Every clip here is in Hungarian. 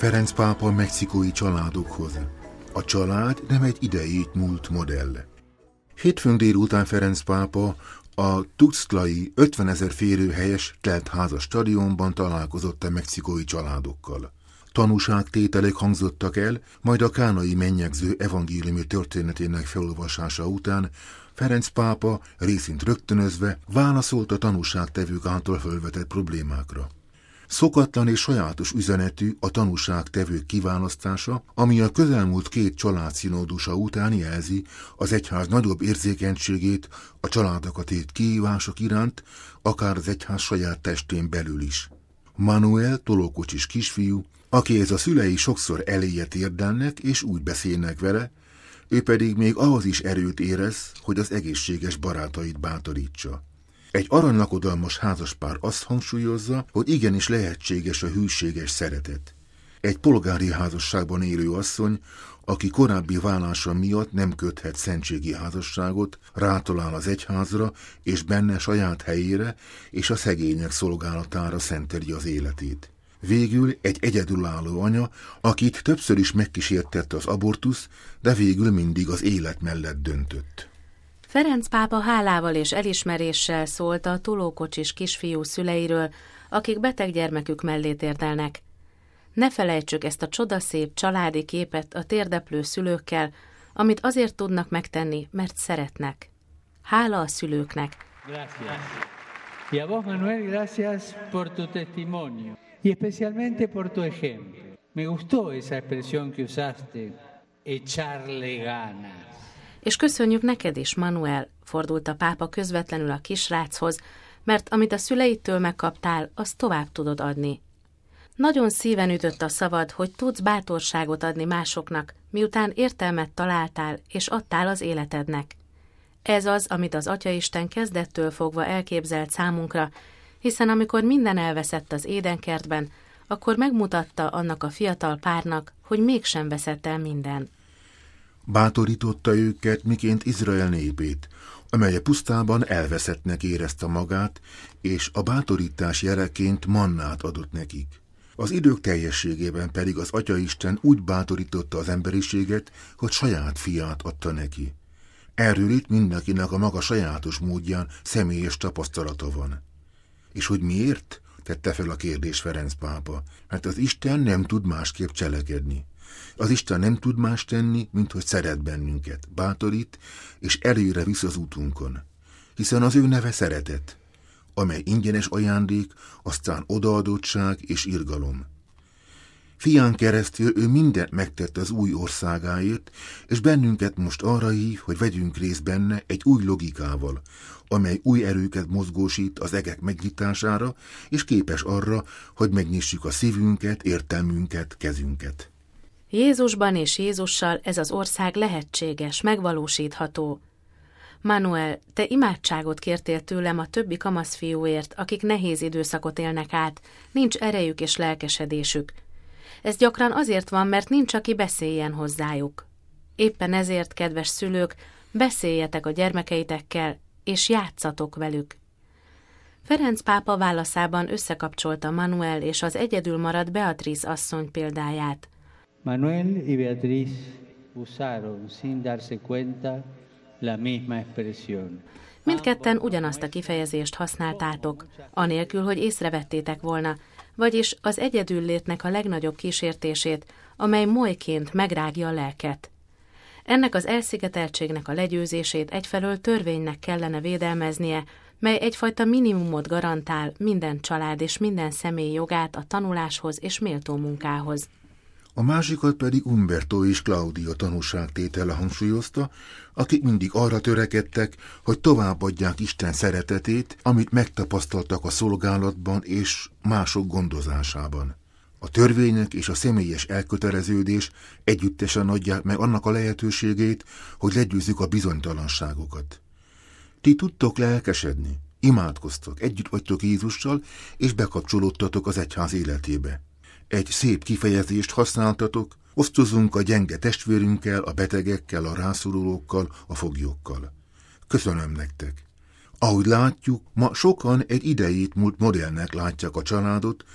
Ferenc pápa mexikói családokhoz. A család nem egy idejét múlt modell. Hétfőn délután Ferenc pápa a tuxtlai 50 000 férőhelyes teltházas stadionban találkozott a mexikói családokkal. Tanúságtételek hangzottak el, majd a kánai mennyegző evangéliumi történetének felolvasása után Ferenc pápa részint rögtönözve válaszolt a tanúságtevők által felvetett problémákra. Szokatlan és sajátos üzenetű a tanúságtevők kiválasztása, ami a közelmúlt 2 családszínódusa után jelzi az egyház nagyobb érzékenységét a családokat ért kihívások iránt, akár az egyház saját testén belül is. Manuel tolókocsis kisfiú, akihez a szülei sokszor eléje térdelnek és úgy beszélnek vele, ő pedig még ahhoz is erőt érez, hogy az egészséges barátait bátorítsa. Egy aranylakodalmas házaspár azt hangsúlyozza, hogy igenis lehetséges a hűséges szeretet. Egy polgári házasságban élő asszony, aki korábbi vállása miatt nem köthet szentségi házasságot, rátalál az egyházra, és benne saját helyére és a szegények szolgálatára szenteli az életét. Végül egy egyedülálló anya, akit többször is megkísértette az abortusz, de végül mindig az élet mellett döntött. Ferenc pápa hálával és elismeréssel szólt a tolókocsis kisfiú szüleiről, akik beteg gyermekük mellé térdelnek. Ne felejtsük ezt a csodaszép családi képet a térdeplő szülőkkel, amit azért tudnak megtenni, mert szeretnek. Hála a szülőknek. Gracias. Y a vos, Manuel, gracias por tu testimonio y especialmente por tu ejemplo. Me gustó esa expresión que usaste, echarle ganas. És köszönjük neked is, Manuel, fordult a pápa közvetlenül a kisráchoz, mert amit a szüleitől megkaptál, azt tovább tudod adni. Nagyon szíven ütött a szavad, hogy tudsz bátorságot adni másoknak, miután értelmet találtál és adtál az életednek. Ez az, amit az Atyaisten kezdettől fogva elképzelt számunkra, hiszen amikor minden elveszett az édenkertben, akkor megmutatta annak a fiatal párnak, hogy mégsem veszett el minden. Bátorította őket, miként Izrael népét, amely a pusztában elveszettnek érezte magát, és a bátorítás jeleként mannát adott nekik. Az idők teljességében pedig az Atyaisten úgy bátorította az emberiséget, hogy saját fiát adta neki. Erről itt mindenkinek a maga sajátos módján személyes tapasztalata van. És hogy miért? Tette fel a kérdés Ferenc pápa. Mert az Isten nem tud másképp cselekedni. Az Isten nem tud más tenni, mint hogy szeret bennünket, bátorít, és előre visz az útunkon. Hiszen az ő neve szeretet, amely ingyenes ajándék, aztán odaadottság és irgalom. Fián keresztül ő mindent megtett az új országáért, és bennünket most arra hív, hogy vegyünk részt benne egy új logikával, amely új erőket mozgósít az egek megnyitására, és képes arra, hogy megnyissuk a szívünket, értelmünket, kezünket. Jézusban és Jézussal ez az ország lehetséges, megvalósítható. Manuel, te imádságot kértél tőlem a többi kamaszfiúért, akik nehéz időszakot élnek át, nincs erejük és lelkesedésük. Ez gyakran azért van, mert nincs, aki beszéljen hozzájuk. Éppen ezért, kedves szülők, beszéljetek a gyermekeitekkel, és játszatok velük. Ferenc pápa válaszában összekapcsolta Manuel és az egyedül maradt Beatriz asszony példáját. Manuel y Beatriz usaron sin darse cuenta la misma expresión. Mindketten ugyanazt a kifejezést használtátok, anélkül, hogy észrevettétek volna, vagyis az egyedüllétnek a legnagyobb kísértését, amely molyként megrágja a lelket. Ennek az elszigeteltségnek a legyőzését egyfelől törvénynek kellene védelmeznie, mely egyfajta minimumot garantál minden család és minden személy jogát a tanuláshoz és méltó munkához. A másikat pedig Umberto és Claudia tanúságtétele hangsúlyozta, akik mindig arra törekedtek, hogy továbbadják Isten szeretetét, amit megtapasztaltak a szolgálatban és mások gondozásában. A törvények és a személyes elköteleződés együttesen adják meg annak a lehetőségét, hogy legyőzzük a bizonytalanságokat. Ti tudtok lelkesedni, imádkoztok, együtt vagytok Jézussal, és bekapcsolódtatok az egyház életébe. Egy szép kifejezést használtatok, osztozunk a gyenge testvérünkkel, a betegekkel, a rászorulókkal, a foglyokkal. Köszönöm nektek. Ahogy látjuk, ma sokan egy idejét múlt modellnek látják a családot,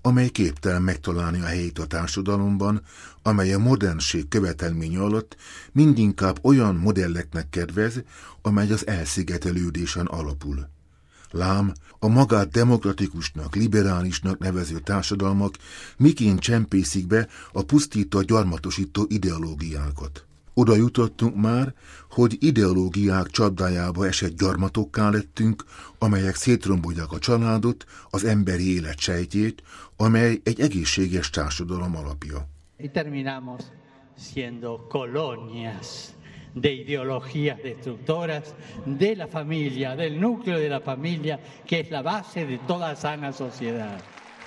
amely képtelen megtalálni a helyét a társadalomban, amely a modernség követelménye alatt mindinkább olyan modelleknek kedvez, amely az elszigetelődésen alapul. Lám, a magát demokratikusnak, liberálisnak nevező társadalmak miként csempészik be a pusztító, gyarmatosító ideológiákat. Oda jutottunk már, hogy ideológiák csapdájába esett gyarmatokká lettünk, amelyek szétrombolják a családot, az emberi élet sejtjét, amely egy egészséges társadalom alapja. Y terminamos siendo colonias de ideologías destructoras de la familia, del núcleo de la familia, que es la base de toda sana sociedad.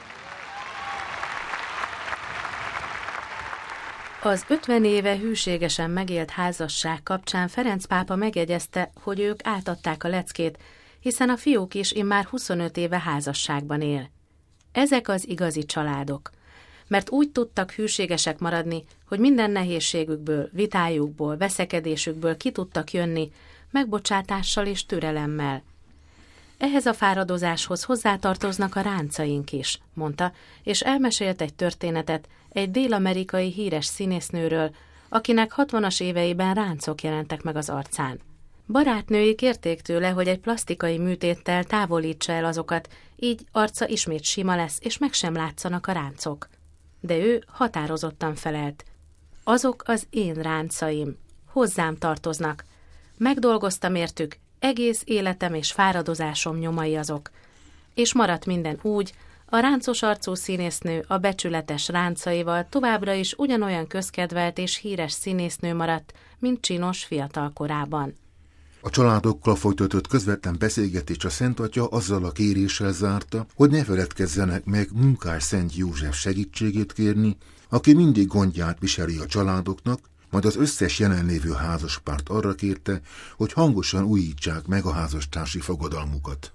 Az 50 éve hűségesen megélt házasság kapcsán Ferenc pápa megjegyezte, hogy ők átadták a leckét, hiszen a fiúk is immár 25 éve házasságban él. Ezek az igazi családok, mert úgy tudtak hűségesek maradni, hogy minden nehézségükből, vitájukból, veszekedésükből ki tudtak jönni, megbocsátással és türelemmel. Ehhez a fáradozáshoz hozzátartoznak a ráncaink is, mondta, és elmesélt egy történetet egy dél-amerikai híres színésznőről, akinek 60-as éveiben ráncok jelentek meg az arcán. Barátnői kérték tőle, hogy egy plasztikai műtéttel távolítsa el azokat, így arca ismét sima lesz, és meg sem látszanak a ráncok. De ő határozottan felelt. Azok az én ráncaim, hozzám tartoznak. Megdolgoztam értük, egész életem és fáradozásom nyomai azok. És maradt minden úgy, a ráncos arcú színésznő a becsületes ráncaival továbbra is ugyanolyan közkedvelt és híres színésznő maradt, mint csinos fiatal korában. A családokkal folytatott közvetlen beszélgetést a Szent Atya azzal a kéréssel zárta, hogy ne feledkezzenek meg Munkás Szent József segítségét kérni, aki mindig gondját viseli a családoknak, majd az összes jelenlévő házaspárt arra kérte, hogy hangosan újítsák meg a házastársi fogadalmukat.